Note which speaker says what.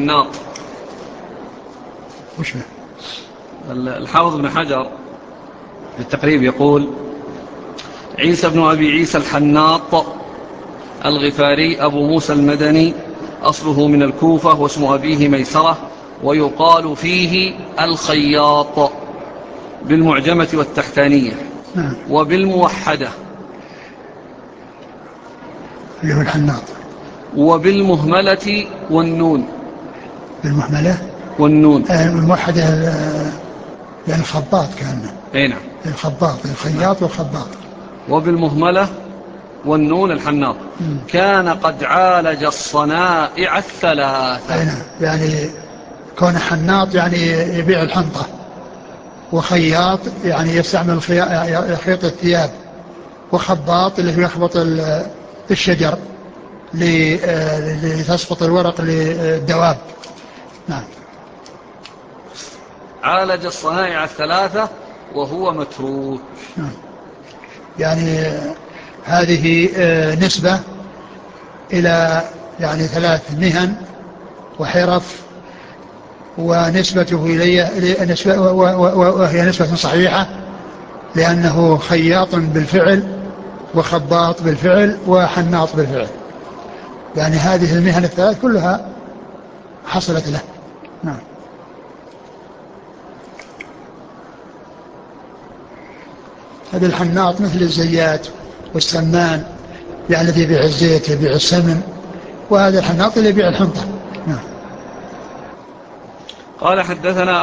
Speaker 1: الحناط.
Speaker 2: وش
Speaker 1: الحافظ بن حجر في التقريب يقول: عيسى بن أبي عيسى الحناط الغفاري أبو موسى المدني، أصله من الكوفة، واسم أبيه ميسرة، ويقال فيه الخياط بالمعجمة والتحتانية وبالموحدة
Speaker 2: اللي هو الحناط،
Speaker 1: وبالمهملة والنون.
Speaker 2: بالمهملة
Speaker 1: والنون
Speaker 2: الموحدة، يعني الخباط كأنه.
Speaker 1: هنا
Speaker 2: الخباط، الخياط والخباط.
Speaker 1: وبالمهملة والنون الحناط. كان قد عالج الصنائع الثلاثة.
Speaker 2: نعم، يعني كون حناط يعني يبيع الحنطة، وخياط يعني يستعمل خياط الثياب، وخباط اللي هو يخبط الشجر لتسقط الورق للدواب. نعم.
Speaker 1: عالج الصنائع الثلاثة وهو متروك.
Speaker 2: نعم. يعني هذه نسبة إلى يعني 3 مهن وحرف، ونسبته إليه وهي نسبة صحيحة، لأنه خياط بالفعل وخباط بالفعل وحناط بالفعل، يعني هذه المهن الثلاث كلها حصلت له. نعم. هذا الحناط مثل الزيات والسمان، يعني الذي يبيع الزيت يبيع السمن، وهذا الحناط اللي يبيع الحنطة. نعم.
Speaker 1: قال: حدثنا